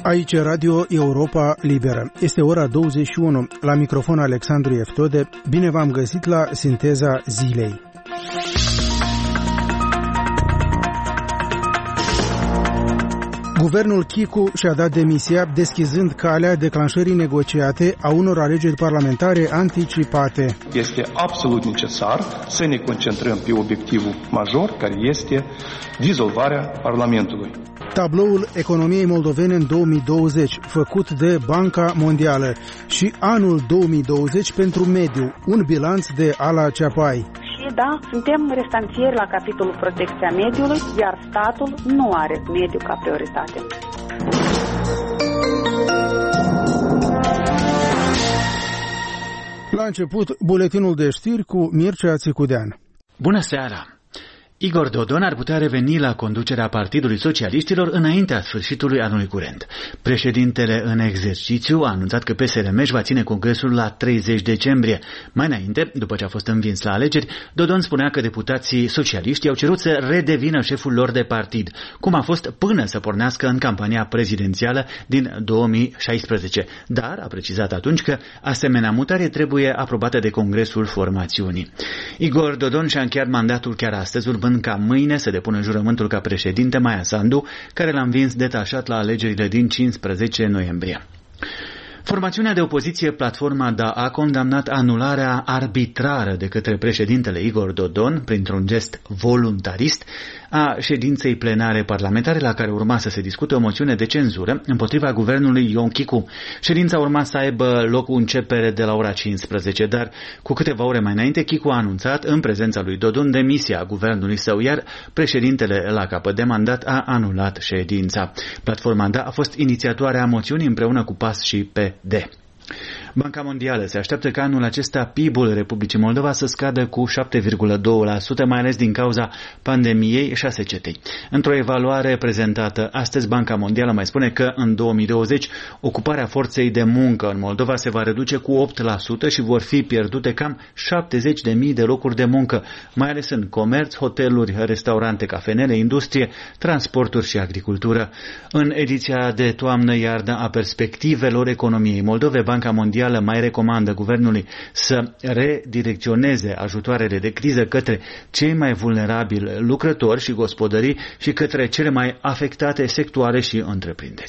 Aici Radio Europa Liberă. Este ora 21. La microfon Alexandru Eftode. Bine v-am găsit la Sinteza Zilei. Guvernul Chicu și-a dat demisia, deschizând calea declanșării negociate a unor alegeri parlamentare anticipate. Este absolut necesar să ne concentrăm pe obiectivul major, care este dizolvarea Parlamentului. Tabloul economiei moldovene în 2020, făcut de Banca Mondială, și anul 2020 pentru mediu, un bilanț de Ala Ceapai. Da, suntem restanțieri la capitolul protecția mediului, iar statul nu are mediu ca prioritate. La început, buletinul de știri cu Mircea Țicudean. Bună seara! Igor Dodon ar putea reveni la conducerea Partidului Socialiștilor înaintea sfârșitului anului curent. Președintele în exercițiu a anunțat că PSRM își va ține congresul la 30 decembrie. Mai înainte, după ce a fost învins la alegeri, Dodon spunea că deputații socialiști au cerut să redevină șeful lor de partid, cum a fost până să pornească în campania prezidențială din 2016. Dar a precizat atunci că asemenea mutare trebuie aprobată de congresul formațiunii. Igor Dodon și-a încheiat mandatul chiar astăzi, urmând ca mâine să depună jurământul ca președinte Maia Sandu, care l-a învins detașat la alegerile din 15 noiembrie. Formațiunea de opoziție Platforma Da a condamnat anularea arbitrară de către președintele Igor Dodon, printr-un gest voluntarist, a ședinței plenare parlamentare la care urma să se discute o moțiune de cenzură împotriva guvernului Ion Chicu. Ședința urma să aibă loc cu începere de la ora 15, dar cu câteva ore mai înainte Chicu a anunțat în prezența lui Dodon demisia guvernului său, iar președintele la capăt de mandat a anulat ședința. Platforma Da a fost inițiatoarea moțiunii împreună cu PAS și PD. Banca Mondială se așteaptă ca anul acesta PIB-ul Republicii Moldova să scadă cu 7,2%, mai ales din cauza pandemiei și a secetei. Într-o evaluare prezentată astăzi, Banca Mondială mai spune că în 2020 ocuparea forței de muncă în Moldova se va reduce cu 8% și vor fi pierdute cam 70.000 de locuri de muncă, mai ales în comerț, hoteluri, restaurante, cafenele, industrie, transporturi și agricultură. În ediția de toamnă-iarnă a perspectivelor economiei Moldovei, Banca Mondială mai recomandă guvernului să redirecționeze ajutoarele de criză către cei mai vulnerabili lucrători și gospodării și către cele mai afectate sectoare și întreprinderi.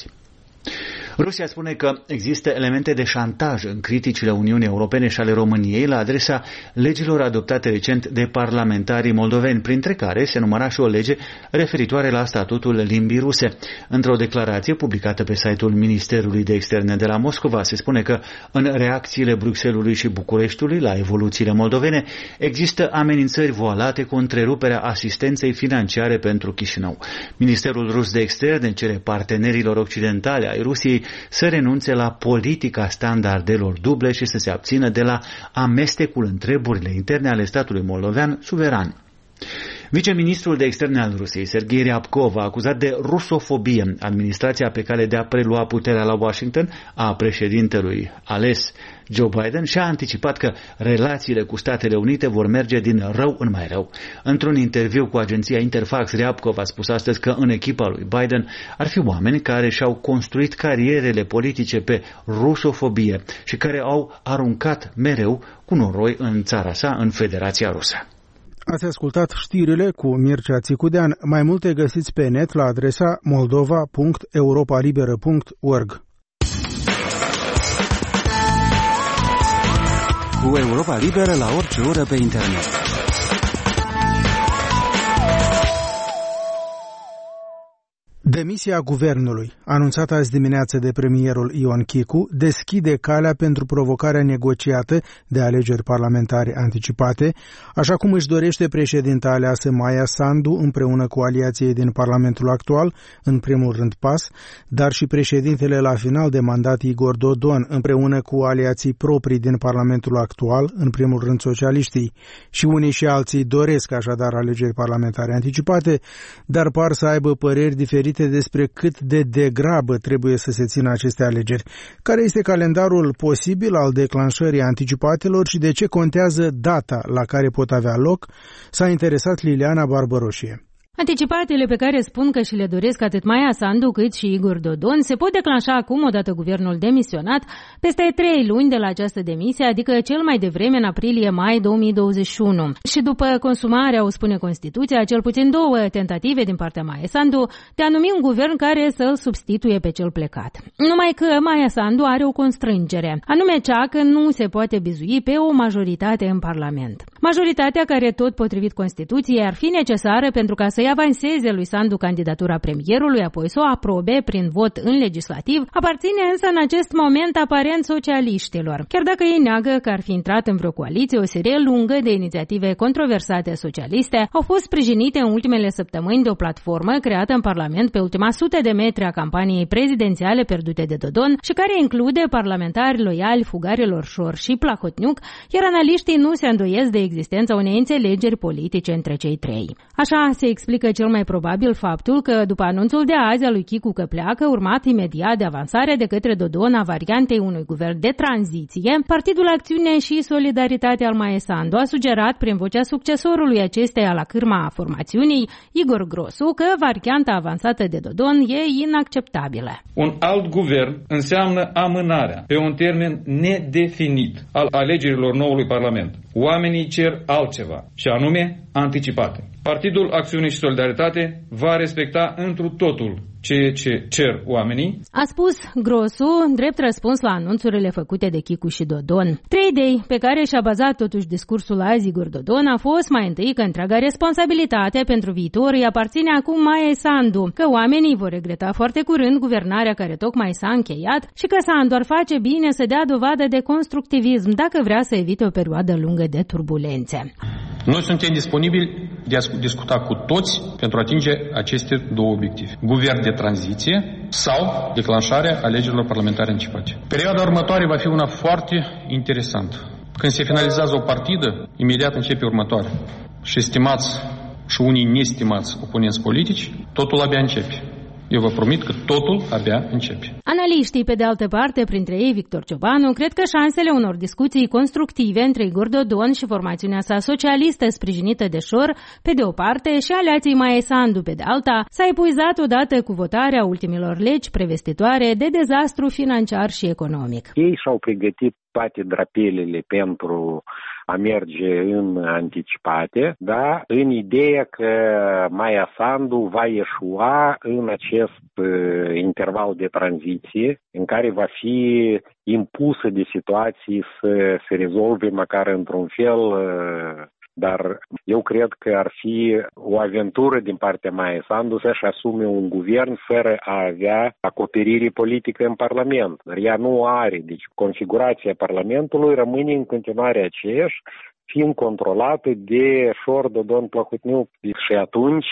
Rusia spune că există elemente de șantaj în criticile Uniunii Europene și ale României la adresa legilor adoptate recent de parlamentarii moldoveni, printre care se număra și o lege referitoare la statutul limbii ruse. Într-o declarație publicată pe site-ul Ministerului de Externe de la Moscova se spune că în reacțiile Bruxellesului și Bucureștiului la evoluțiile moldovene există amenințări voalate cu întreruperea asistenței financiare pentru Chișinău. Ministerul rus de Externe cere partenerilor occidentali ai Rusiei să renunțe la politica standardelor duble și să se abțină de la amestecul în treburile interne ale statului moldovean suveran. Viceministrul de Externe al Rusiei, Sergei Ryabkov, a acuzat de rusofobie administrația pe cale de a prelua puterea la Washington a președintelui ales Joe Biden și a anticipat că relațiile cu Statele Unite vor merge din rău în mai rău. Într-un interviu cu agenția Interfax, Ryabkov a spus astăzi că în echipa lui Biden ar fi oameni care și-au construit carierele politice pe rusofobie și care au aruncat mereu cu noroi în țara sa, în Federația Rusă. Ați ascultat știrile cu Mircea Țicudean. Mai multe găsiți pe net la adresa moldova.europalibera.org. Cu Europa Liberă la orice oră pe internet. Demisia guvernului, anunțată azi dimineață de premierul Ion Chicu, deschide calea pentru provocarea negociată de alegeri parlamentare anticipate, așa cum își dorește președinta aleasă Maia Sandu împreună cu aliații din Parlamentul actual, în primul rând PAS, dar și președintele la final de mandat Igor Dodon împreună cu aliații proprii din Parlamentul actual, în primul rând socialiștii. Și unii și alții doresc așadar alegeri parlamentare anticipate, dar par să aibă păreri diferite despre cât de degrabă trebuie să se țină aceste alegeri. Care este calendarul posibil al declanșării anticipatelor și de ce contează data la care pot avea loc? S-a interesat Liliana Barbăroșie. Anticipatele pe care spun că și le doresc atât Maia Sandu cât și Igor Dodon se pot declanșa acum, odată guvernul demisionat, peste 3 luni de la această demisie, adică cel mai devreme în aprilie-mai 2021. Și după consumarea, o spune Constituția, cel puțin 2 tentative din partea Maia Sandu de a numi un guvern care să-l substituie pe cel plecat. Numai că Maia Sandu are o constrângere, anume cea că nu se poate bizui pe o majoritate în Parlament. Majoritatea care, tot potrivit Constituției, ar fi necesară pentru ca să avanseze lui Sandu candidatura premierului, apoi să o aprobe prin vot în legislativ, aparține însă în acest moment aparent socialiștilor. Chiar dacă ei neagă că ar fi intrat în vreo coaliție, o serie lungă de inițiative controversate socialiste au fost sprijinite în ultimele săptămâni de o platformă creată în Parlament pe ultima 100 de metri a campaniei prezidențiale pierdute de Dodon și care include parlamentari loiali Fugarelor Șor și Plahotniuc, iar analiștii nu se îndoiesc de existența unei înțelegeri politice între cei trei. Așa se explică cel mai probabil faptul că, după anunțul de azi al lui Chicu că pleacă, urmat imediat de avansarea de către Dodon a variantei unui guvern de tranziție, Partidul Acțiune și Solidaritate al Maia Sandu a sugerat prin vocea succesorului acesteia la cârma formațiunii, Igor Grosu, că varianta avansată de Dodon e inacceptabilă. Un alt guvern înseamnă amânarea pe un termen nedefinit al alegerilor noului Parlament. Oamenii cer altceva, și anume anticipate. Partidul Acțiune și Solidaritate va respecta întru totul ceea ce cer oamenii, a spus Grosu, drept răspuns la anunțurile făcute de Chicu și Dodon. 3 idei pe care și-a bazat totuși discursul azi Igor Dodon a fost mai întâi că întreaga responsabilitate pentru viitor îi aparține acum Maia Sandu, că oamenii vor regreta foarte curând guvernarea care tocmai s-a încheiat și că Sandu ar face bine să dea dovadă de constructivism dacă vrea să evite o perioadă lungă de turbulențe. Noi suntem disponibili de a discuta cu toți pentru a atinge aceste 2 obiective. Guvern de tranziție sau declanșarea alegerilor parlamentare anticipate. Perioada următoare va fi una foarte interesantă. Când se finalizează o partidă, imediat începe următoarea. Și stimați și unii nestimați oponenți politici, totul abia începe. Eu vă promit că totul abia începe. Analiștii, pe de altă parte, printre ei Victor Ciobanu, cred că șansele unor discuții constructive între Igor Dodon și formațiunea sa socialistă sprijinită de Șor, pe de o parte, și aliații Maia Sandu, pe de alta, s-a epuizat odată cu votarea ultimilor legi prevestitoare de dezastru financiar și economic. Ei și-au pregătit toate drapelele pentru a merge în anticipate, da, în ideea că Maia Sandu va ieșua în acest interval de tranziție în care va fi impusă de situații să se rezolve măcar într-un fel, dar eu cred că ar fi o aventură din partea Maia Sandu să-și asume un guvern fără a avea acoperire politică în Parlament. Dar ea nu are, deci configurația Parlamentului rămâne în continuare aceeași, fiind controlată de Șor, Dodon, Plahotniuc. Și atunci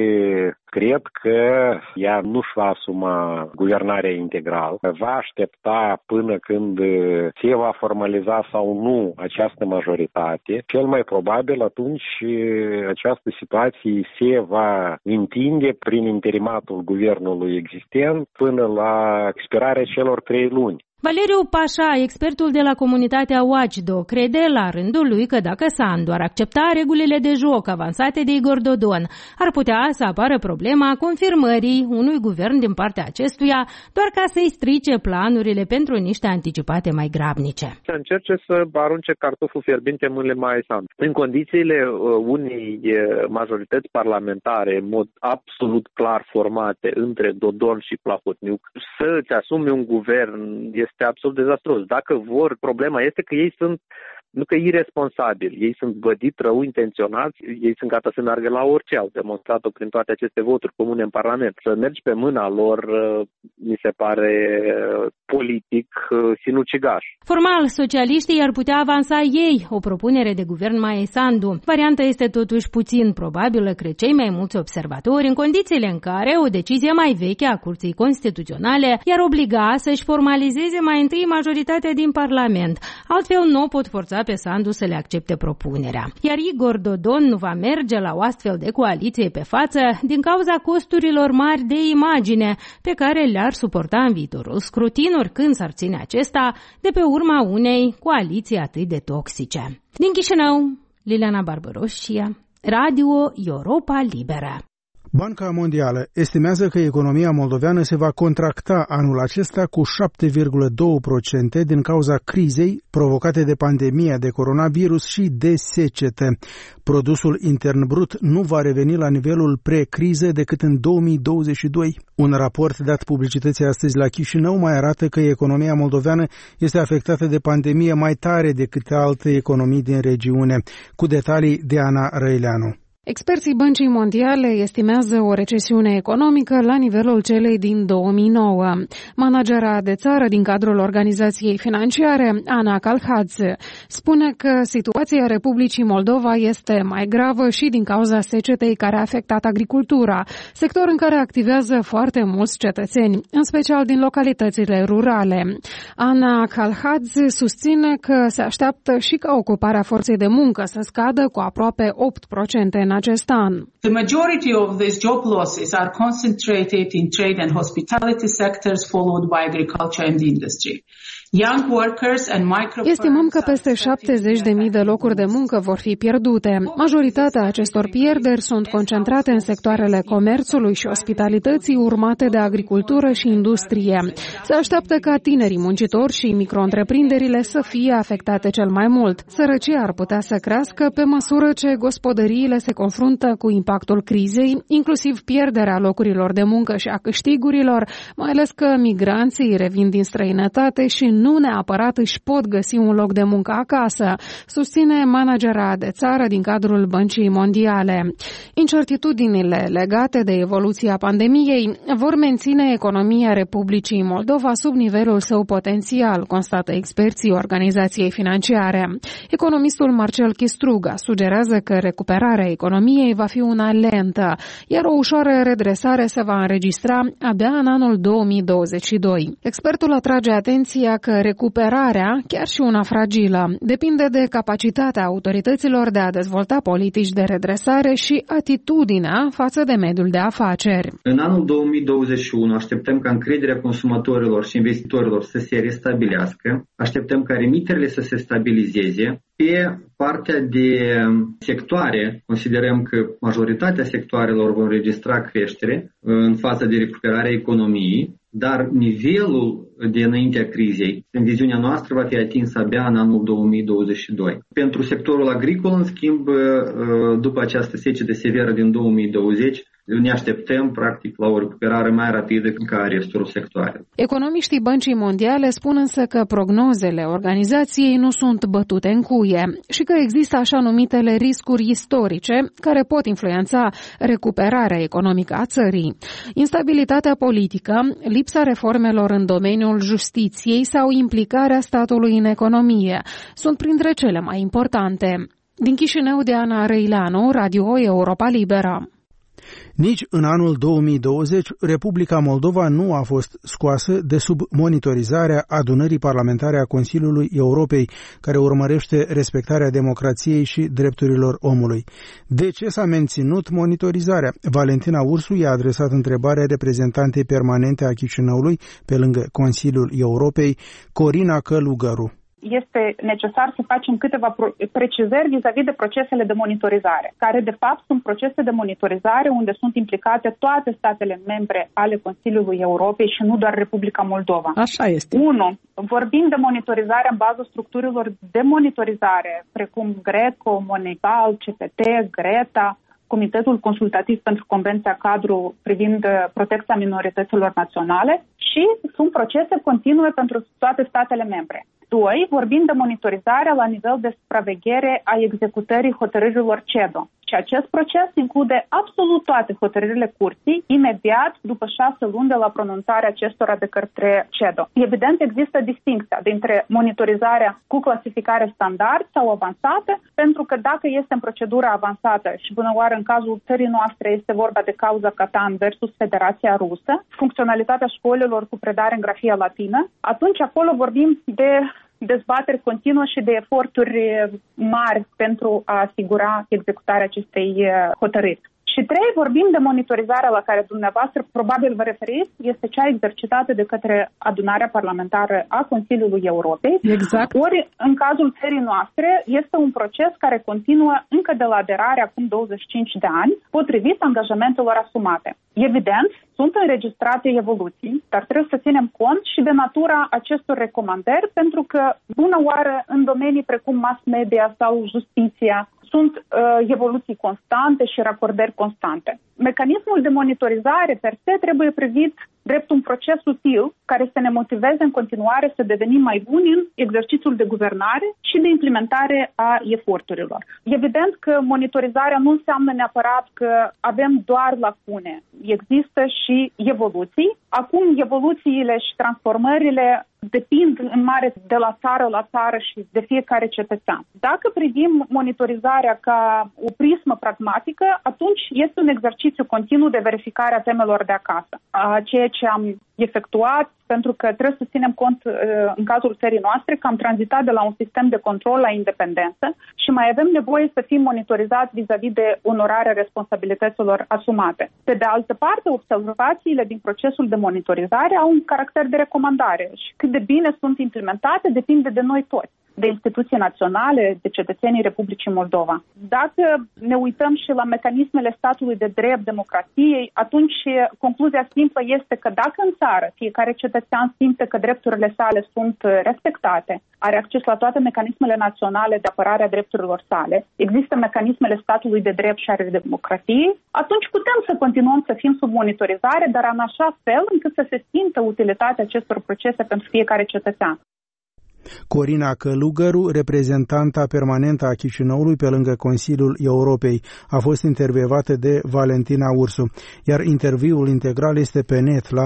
cred că ea nu-și va asuma guvernarea integrală. Va aștepta până când se va formaliza sau nu această majoritate. Cel mai probabil atunci această situație se va întinde prin interimatul guvernului existent până la expirarea celor 3 luni. Valeriu Pașa, expertul de la comunitatea Watchdo, crede la rândul lui că dacă Sandu ar accepta regulile de joc avansate de Igor Dodon, ar putea să apară problema confirmării unui guvern din partea acestuia, doar ca să-i strice planurile pentru niște anticipate mai grabnice. Să încerce să arunce cartoful fierbinte în mâinile Maia Sandu. În condițiile unei majorități parlamentare, în mod absolut clar formate între Dodon și Plahotniuc, să-ți asumi un guvern este absolut dezastruos. Dacă vor, problema este că ei sunt nu că irresponsabili, ei sunt vădit rău intenționați, ei sunt gata să meargă la orice, au demonstrat-o prin toate aceste voturi comune în Parlament. Să mergi pe mâna lor, mi se pare politic sinucigaș. Formal, socialiștii ar putea avansa ei o propunere de guvern Maia Sandu. Varianta este totuși puțin probabilă, cred cei mai mulți observatori, în condițiile în care o decizie mai veche a Curții Constituționale i-ar obliga să-și formalizeze mai întâi majoritatea din Parlament. Altfel nu pot forța pe Sandu să le accepte propunerea. Iar Igor Dodon nu va merge la o astfel de coaliție pe față din cauza costurilor mari de imagine pe care le-ar suporta în viitorul scrutin oricând s-ar ține acesta de pe urma unei coaliții atât de toxice. Din Chișinău, Liliana Barbaroșia, Radio Europa Liberă. Banca Mondială estimează că economia moldoveană se va contracta anul acesta cu 7,2% din cauza crizei provocate de pandemia de coronavirus și de secetă. Produsul intern brut nu va reveni la nivelul pre-criză decât în 2022. Un raport dat publicității astăzi la Chișinău mai arată că economia moldoveană este afectată de pandemie mai tare decât alte economii din regiune. Cu detalii de Ana Răileanu. Experții Băncii Mondiale estimează o recesiune economică la nivelul celei din 2009. Managera de țară din cadrul organizației financiare, Ana Kalhadze, spune că situația Republicii Moldova este mai gravă și din cauza secetei care a afectat agricultura, sector în care activează foarte mulți cetățeni, în special din localitățile rurale. Ana Kalhadze susține că se așteaptă și ca ocuparea forței de muncă să scadă cu aproape 8% în acest an. The majority of these job losses are concentrated in trade and hospitality sectors, followed by agriculture and industry. Estimăm că peste 70.000 de locuri de muncă vor fi pierdute. Majoritatea acestor pierderi sunt concentrate în sectoarele comerțului și ospitalității, urmate de agricultură și industrie. Se așteaptă ca tinerii muncitori și micro-întreprinderile să fie afectate cel mai mult. Sărăcia ar putea să crească pe măsură ce gospodăriile se confruntă cu impactul crizei, inclusiv pierderea locurilor de muncă și a câștigurilor, mai ales că migranții revin din străinătate și nu neapărat își pot găsi un loc de muncă acasă, susține managera de țară din cadrul Băncii Mondiale. Incertitudinile legate de evoluția pandemiei vor menține economia Republicii Moldova sub nivelul său potențial, constată experții organizației financiare. Economistul Marcel Chistruga sugerează că recuperarea economiei va fi una lentă, iar o ușoară redresare se va înregistra abia în anul 2022. Expertul atrage atenția că recuperarea, chiar și una fragilă, depinde de capacitatea autorităților de a dezvolta politici de redresare și atitudinea față de mediul de afaceri. În anul 2021 așteptăm ca încrederea consumatorilor și investitorilor să se restabilească, așteptăm ca remiterile să se stabilizeze. Pe partea de sectoare, considerăm că majoritatea sectoarelor vor înregistra creștere în faza de recuperare a economiei, dar nivelul de înaintea crizei, în viziunea noastră, va fi atins abia în anul 2022. Pentru sectorul agricol, în schimb, după această secetă severă din 2020, ne așteptăm, practic, la o recuperare mai rapidă ca restul sectoarelor. Economiștii Băncii Mondiale spun însă că prognozele organizației nu sunt bătute în cuie și că există așa numitele riscuri istorice care pot influența recuperarea economică a țării. Instabilitatea politică, lipsa reformelor în domeniul justiției sau implicarea statului în economie sunt printre cele mai importante. Din Chișinău, de Ana Răileanu, Radio Europa Liberă. Nici în anul 2020, Republica Moldova nu a fost scoasă de sub monitorizarea adunării parlamentare a Consiliului Europei, care urmărește respectarea democrației și drepturilor omului. De ce s-a menținut monitorizarea? Valentina Ursu i-a adresat întrebarea reprezentantei permanente a Chișinăului, pe lângă Consiliul Europei, Corina Călugăru. Este necesar să facem câteva precizări vis-a-vis de procesele de monitorizare, care de fapt sunt procese de monitorizare unde sunt implicate toate statele membre ale Consiliului Europei și nu doar Republica Moldova. Așa este. 1. Vorbim de monitorizare în baza structurilor de monitorizare, precum GRECO, Monegal, CPT, Greta, Comitetul Consultativ pentru Convenția Cadru privind protecția minorităților naționale și sunt procese continue pentru toate statele membre. 2. Vorbim de monitorizare la nivel de supraveghere a executării hotărârilor CEDO. Și acest proces include absolut toate hotărârile curții, imediat după 6 luni de la pronunțarea acestora de către CEDO. Evident, există distincția dintre monitorizarea cu clasificare standard sau avansată, pentru că dacă este în procedura avansată și până oară în cazul țării noastre este vorba de cauza Catan versus Federația Rusă, funcționalitatea școlilor cu predare în grafia latină, atunci acolo vorbim de dezbateri continuă și de eforturi mari pentru a asigura executarea acestei hotărâri. Și 3, vorbim de monitorizarea la care dumneavoastră probabil vă referiți, este cea exercitată de către adunarea parlamentară a Consiliului Europei. Exact. Ori, în cazul țării noastre, este un proces care continuă încă de la aderare acum 25 de ani, potrivit angajamentelor asumate. Evident, sunt înregistrate evoluții, dar trebuie să ținem cont și de natura acestor recomandări, pentru că, bună oară, în domenii precum mass media sau justiția, sunt evoluții constante și racordări constante. Mecanismul de monitorizare per se trebuie privit drept un proces util care să ne motiveze în continuare să devenim mai buni în exercițiul de guvernare și de implementare a eforturilor. Evident că monitorizarea nu înseamnă neapărat că avem doar lacune. Există și evoluții. Acum evoluțiile și transformările depind în mare de la țară și de fiecare cetățean. Dacă privim monitorizarea ca o prismă pragmatică, atunci este un exercițiu continuu de verificare a temelor de acasă. A ceea ce am efectuat, pentru că trebuie să ținem cont în cazul țării noastre că am tranzitat de la un sistem de control la independență și mai avem nevoie să fim monitorizați vis-a-vis de onorarea responsabilităților asumate. Pe de altă parte, observațiile din procesul de monitorizare au un caracter de recomandare și cât de bine sunt implementate depinde de noi toți, de instituții naționale, de cetățenii Republicii Moldova. Dacă ne uităm și la mecanismele statului de drept, democrației, atunci concluzia simplă este că dacă în țară fiecare cetățean simte că drepturile sale sunt respectate, are acces la toate mecanismele naționale de apărare a drepturilor sale, există mecanismele statului de drept și ale democrației, atunci putem să continuăm să fim sub monitorizare, dar în așa fel încât să se simtă utilitatea acestor procese pentru fiecare cetățean. Corina Călugăru, reprezentanta permanentă a Chișinăului pe lângă Consiliul Europei, a fost intervievată de Valentina Ursu, iar interviul integral este pe net la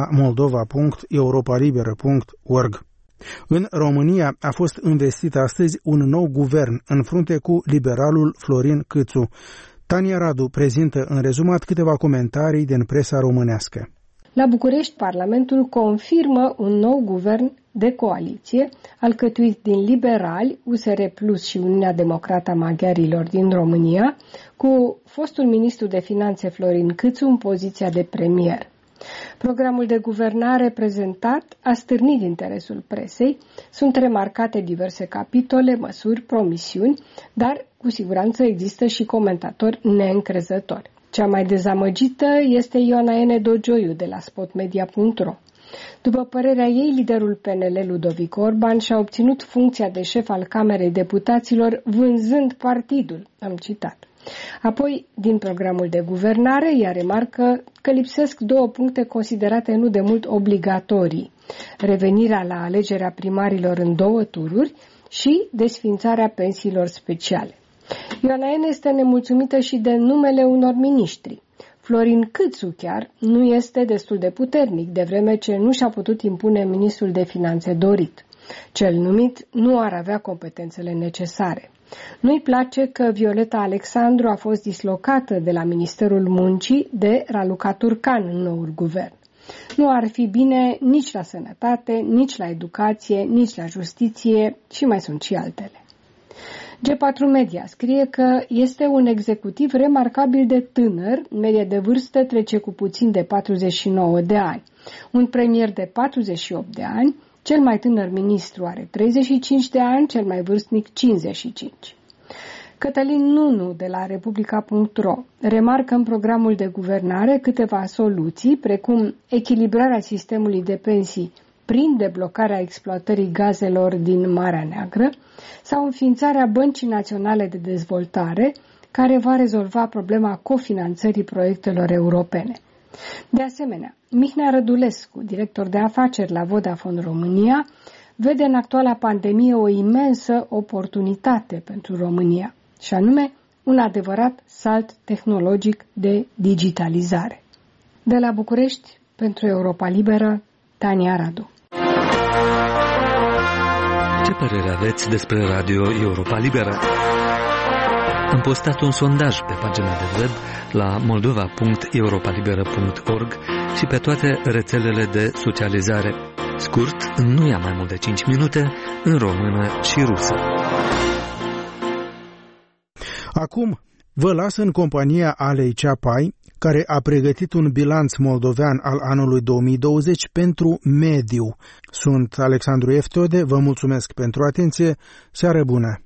moldova.europalibera.org. În România a fost investit astăzi un nou guvern în frunte cu liberalul Florin Câțu. Tania Radu prezintă în rezumat câteva comentarii din presa românească. La București, Parlamentul confirmă un nou guvern de coaliție, alcătuit din liberali, USR Plus și Uniunea Democrată a Maghiarilor din România, cu fostul ministru de Finanțe Florin Câțu în poziția de premier. Programul de guvernare prezentat a stârnit interesul presei, sunt remarcate diverse capitole, măsuri, promisiuni, dar cu siguranță există și comentatori neîncrezători. Cea mai dezamăgită este Ioana N. Dogioiu de la spotmedia.ro. După părerea ei, liderul PNL Ludovic Orban și-a obținut funcția de șef al Camerei Deputaților vânzând partidul, am citat. Apoi, din programul de guvernare, ea remarcă că lipsesc 2 puncte considerate nu de mult obligatorii: revenirea la alegerea primarilor în 2 tururi și desființarea pensiilor speciale. Ioana N. este nemulțumită și de numele unor miniștri. Florin Câțu chiar nu este destul de puternic, de vreme ce nu și-a putut impune ministrul de finanțe dorit. Cel numit nu ar avea competențele necesare. Nu-i place că Violeta Alexandru a fost dislocată de la Ministerul Muncii de Raluca Turcan în noul guvern. Nu ar fi bine nici la sănătate, nici la educație, nici la justiție și mai sunt și altele. G4 Media scrie că este un executiv remarcabil de tânăr, media de vârstă trece cu puțin de 49 de ani. Un premier de 48 de ani, cel mai tânăr ministru are 35 de ani, cel mai vârstnic 55. Cătălin Nunu de la Republica.ro remarcă în programul de guvernare câteva soluții, precum echilibrarea sistemului de pensii prin deblocarea exploatării gazelor din Marea Neagră sau înființarea Băncii Naționale de Dezvoltare, care va rezolva problema cofinanțării proiectelor europene. De asemenea, Mihnea Rădulescu, director de afaceri la Vodafone România, vede în actuala pandemie o imensă oportunitate pentru România, și anume un adevărat salt tehnologic de digitalizare. De la București, pentru Europa Liberă, Tania Radu. Ce părere aveți despre Radio Europa Liberă? Am postat un sondaj pe pagina de web la moldova.europalibera.org și pe toate rețelele de socializare. Scurt, nu ia mai mult de 5 minute, în română și rusă. Acum, Vă las în compania Alei Ceapai, care a pregătit un bilanț moldovean al anului 2020 pentru mediu. Sunt Alexandru Eftode, vă mulțumesc pentru atenție, seară bună!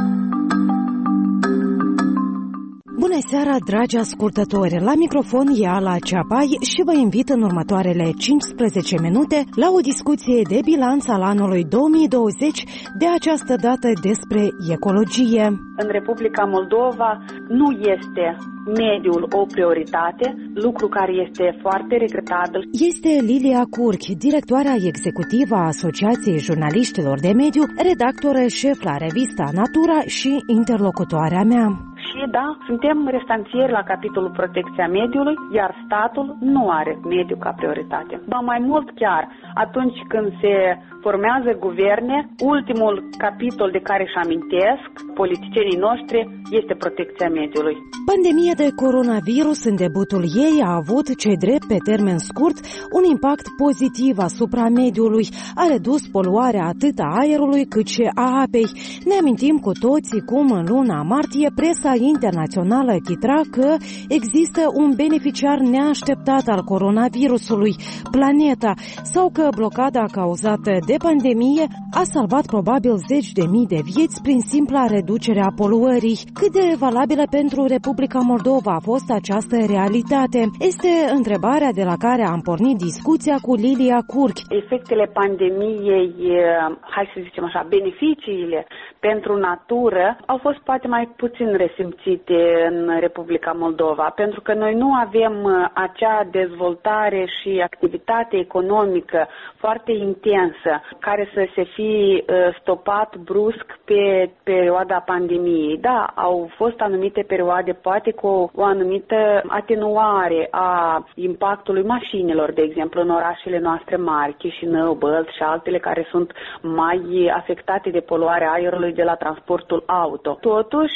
Bună seara, dragi ascultători! La microfon e Ala Ceapai și vă invit în următoarele 15 minute la o discuție de bilanț al anului 2020, de această dată despre ecologie. În Republica Moldova nu este mediul o prioritate, lucru care este foarte regretabil. Este Lilia Curch, directoarea executivă a Asociației Jurnaliștilor de Mediu, redactoră șef la revista Natura și interlocutoarea mea. Și da, suntem restanțieri la capitolul protecția mediului, iar statul nu are mediu ca prioritate. Ba mai mult chiar, atunci când se formează guverne, ultimul capitol de care își amintesc politicienii noștri este protecția mediului. Pandemia de coronavirus în debutul ei a avut, ce drept pe termen scurt, un impact pozitiv asupra mediului. A redus poluarea atât a aerului cât și a apei. Ne amintim cu toții cum în luna martie presa internațională titra că există un beneficiar neașteptat al coronavirusului, planeta, sau că blocada cauzată de pandemie a salvat probabil 10.000 de vieți prin simpla reducere a poluării. Cât de valabilă pentru Republica Moldova a fost această realitate? Este întrebarea de la care am pornit discuția cu Lilia Curch. Efectele pandemiei, hai să zicem așa, beneficiile pentru natură au fost poate mai puțin resimțite în Republica Moldova, pentru că noi nu avem acea dezvoltare și activitate economică foarte intensă care să se fi stopat brusc pe perioada pandemiei. Da, au fost anumite perioade, poate cu o anumită atenuare a impactului mașinilor, de exemplu, în orașele noastre mari, Chișinău, Bălți și altele care sunt mai afectate de poluarea aerului de la transportul auto. Totuși,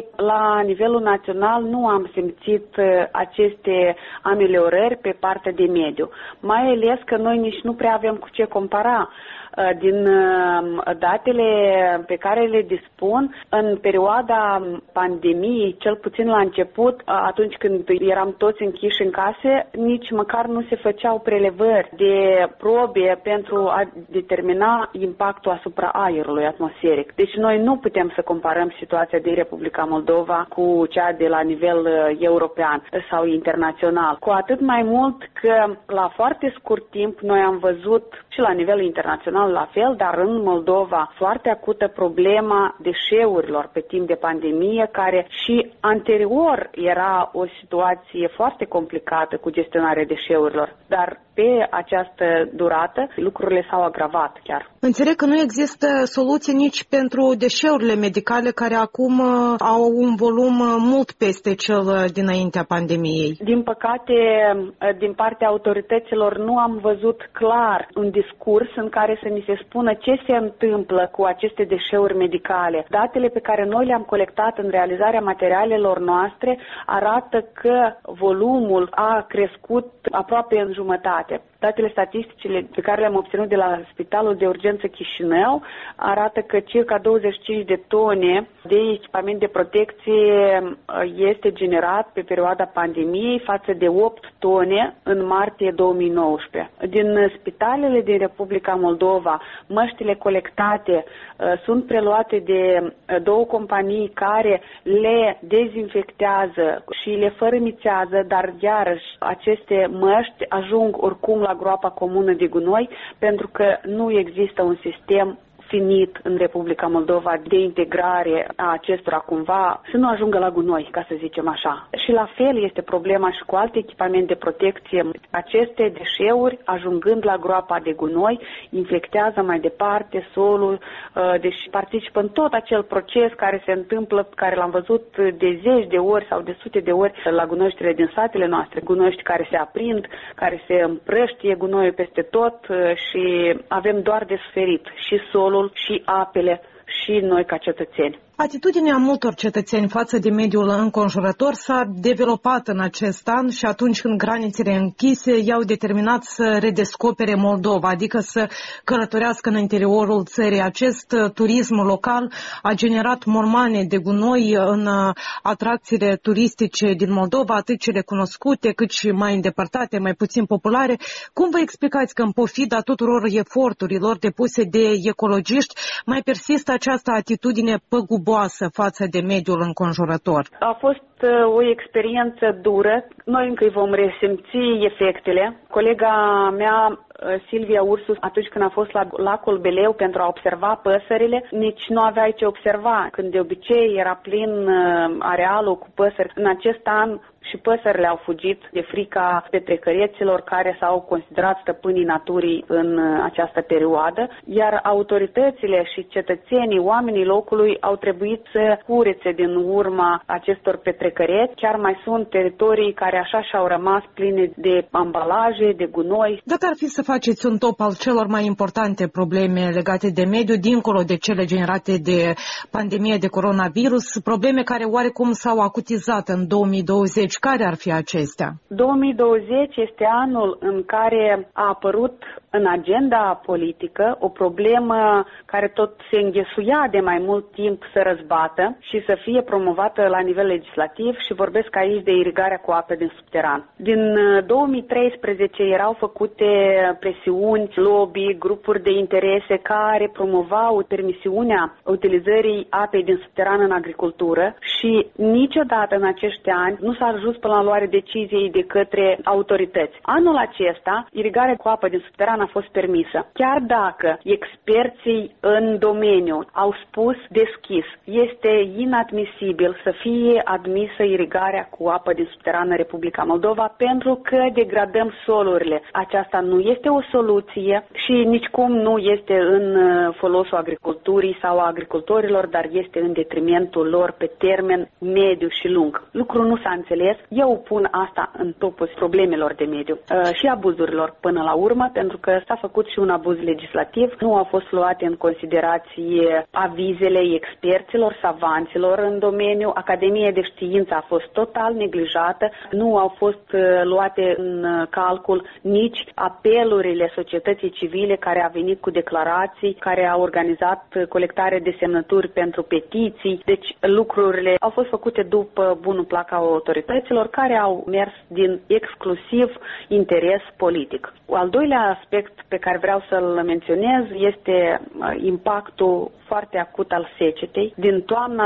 la nivelul național nu am simțit aceste ameliorări pe partea de mediu, mai ales că noi nici nu prea avem cu ce compara. Din datele pe care le dispun, în perioada pandemiei, cel puțin la început, atunci când eram toți închiși în case, nici măcar nu se făceau prelevări de probe pentru a determina impactul asupra aerului atmosferic. Deci noi nu putem să comparăm situația din Republica Moldova cu cea de la nivel european sau internațional. Cu atât mai mult că la foarte scurt timp noi am văzut și la nivel internațional la fel, dar în Moldova foarte acută problema deșeurilor pe timp de pandemie, care și anterior era o situație foarte complicată cu gestionarea deșeurilor, dar pe această durată lucrurile s-au agravat chiar. Înțeleg că nu există soluție nici pentru deșeurile medicale care acum au un volum mult peste cel dinaintea pandemiei. Din păcate, din partea autorităților nu am văzut clar un discurs în care să ni se spună ce se întâmplă cu aceste deșeuri medicale. Datele pe care noi le-am colectat în realizarea materialelor noastre arată că volumul a crescut aproape în jumătate. Datele statistice pe care le-am obținut de la Spitalul de Urgență Chișinău arată că circa 25 de tone de echipament de protecție este generat pe perioada pandemiei față de 8 tone în martie 2019. Din spitalele din Republica Moldova, măștile colectate sunt preluate de două companii care le dezinfectează și le fărâmițează, dar iarăși aceste măști ajung oricum la groapa comună de gunoi pentru că nu există un sistem finit în Republica Moldova de integrare a acestora cumva să nu ajungă la gunoi, ca să zicem așa. Și la fel este problema și cu alte echipamente de protecție. Aceste deșeuri, ajungând la groapa de gunoi, infectează mai departe solul, deci participă în tot acel proces care se întâmplă, care l-am văzut de zeci de ori sau de sute de ori la gunoiștile din satele noastre, gunoiști care se aprind, care se împrăștie gunoiul peste tot și avem doar de suferit și solul și apele și noi ca cetățeni. Atitudinea multor cetățeni față de mediul înconjurător s-a dezvoltat în acest an și atunci când granițele închise i-au determinat să redescopere Moldova, adică să călătorească în interiorul țării. Acest turism local a generat mormane de gunoi în atracțiile turistice din Moldova, atât cele cunoscute cât și mai îndepărtate, mai puțin populare. Cum vă explicați că în pofida tuturor eforturilor depuse de ecologiști mai persistă această atitudine păguboasă față de mediul înconjurător? A fost o experiență dură. Noi încă vom resimți efectele. Colega mea, Silvia Ursu, atunci când a fost la lacul Beleu pentru a observa păsările, nici nu aveai ce observa, când de obicei era plin arealul cu păsări. În acest an și păsările au fugit de frica petrecăreților care s-au considerat stăpânii naturii în această perioadă, iar autoritățile și cetățenii, oamenii locului au trebuit să curețe din urma acestor petrecăreți. Chiar mai sunt teritorii care așa și-au rămas pline de ambalaje, de gunoi. Dacă ar fi să faceți un top al celor mai importante probleme legate de mediu, dincolo de cele generate de pandemie de coronavirus, probleme care oarecum s-au acutizat în 2020, care ar fi acestea? 2020 este anul în care a apărut în agenda politică o problemă care tot se înghesuia de mai mult timp să răzbată și să fie promovată la nivel legislativ, și vorbesc aici de irigarea cu apă din subteran. Din 2013 erau făcute presiuni, lobby, grupuri de interese care promovau permisiunea utilizării apei din subteran în agricultură și niciodată în acești ani nu s-a ajuns până la luare deciziei de către autorități. Anul acesta, irigarea cu apă din subteran a fost permisă. Chiar dacă experții în domeniu au spus deschis, este inadmisibil să fie admisă irigarea cu apă din subteran în Republica Moldova pentru că degradăm solurile. Aceasta nu este o soluție și nicicum nu este în folosul agriculturii sau a agricultorilor, dar este în detrimentul lor pe termen mediu și lung. Lucrul nu s-a înțeles. Eu pun asta în topul problemelor de mediu și abuzurilor până la urmă, pentru că s-a făcut și un abuz legislativ. Nu au fost luate în considerație avizele experților, savanților în domeniu. Academia de Știință a fost total neglijată. Nu au fost luate în calcul nici apelurile societății civile care a venit cu declarații, care a organizat colectare de semnături pentru petiții. Deci lucrurile au fost făcute după bunul plac al autorităților, care au mers din exclusiv interes politic. Al doilea aspect pe care vreau să-l menționez este impactul foarte acut al secetei. Din toamna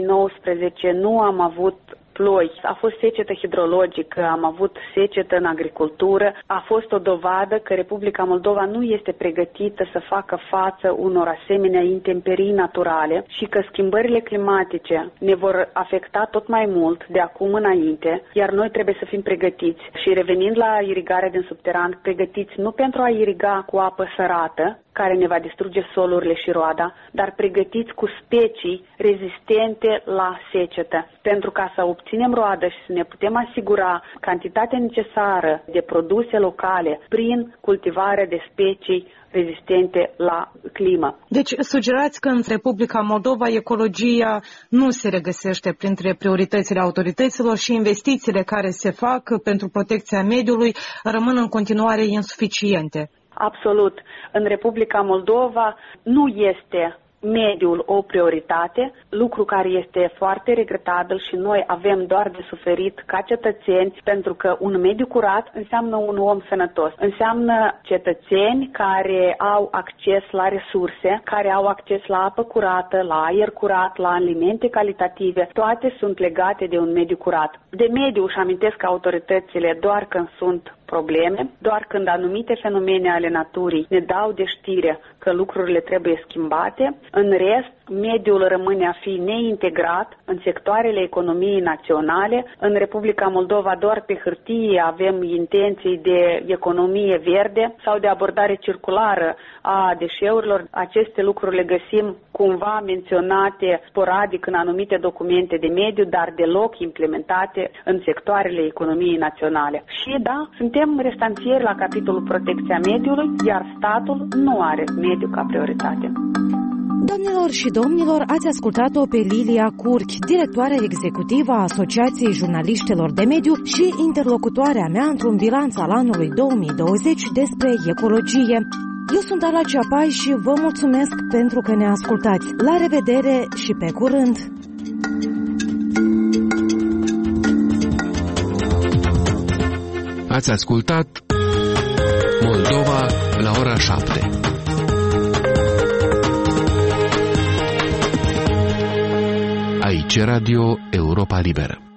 2019 nu am avut ploi, a fost secetă hidrologică, am avut secetă în agricultură. A fost o dovadă că Republica Moldova nu este pregătită să facă față unor asemenea intemperii naturale și că schimbările climatice ne vor afecta tot mai mult de acum înainte, iar noi trebuie să fim pregătiți. Și revenind la irigarea din subteran, pregătiți nu pentru a iriga cu apă sărată, care ne va distruge solurile și roada, dar pregătiți cu specii rezistente la secetă, pentru ca să obținem roadă și să ne putem asigura cantitatea necesară de produse locale prin cultivarea de specii rezistente la climă. Deci sugerați că în Republica Moldova ecologia nu se regăsește printre prioritățile autorităților și investițiile care se fac pentru protecția mediului rămân în continuare insuficiente. Absolut. În Republica Moldova nu este mediul o prioritate, lucru care este foarte regretabil și noi avem doar de suferit ca cetățeni, pentru că un mediu curat înseamnă un om sănătos. Înseamnă cetățeni care au acces la resurse, care au acces la apă curată, la aer curat, la alimente calitative. Toate sunt legate de un mediu curat. De mediu își amintesc autoritățile doar când sunt probleme, doar când anumite fenomene ale naturii ne dau de știre că lucrurile trebuie schimbate. În rest, mediul rămâne a fi neintegrat în sectoarele economiei naționale. În Republica Moldova doar pe hârtie avem intenții de economie verde sau de abordare circulară a deșeurilor. Aceste lucruri le găsim cumva menționate sporadic în anumite documente de mediu, dar deloc implementate în sectoarele economiei naționale. Și da, suntem restanțieri la capitolul protecția mediului, iar statul nu are mediu ca prioritate. Doamnelor și domnilor, ați ascultat-o pe Lilia Curchi, directoare executivă a Asociației Jurnaliștilor de Mediu și interlocutoarea mea într-un bilanț al anului 2020 despre ecologie. Eu sunt Ala Ceapai și vă mulțumesc pentru că ne ascultați. La revedere și pe curând! Ați ascultat Moldova la ora 7. Aici Radio Europa Liberă.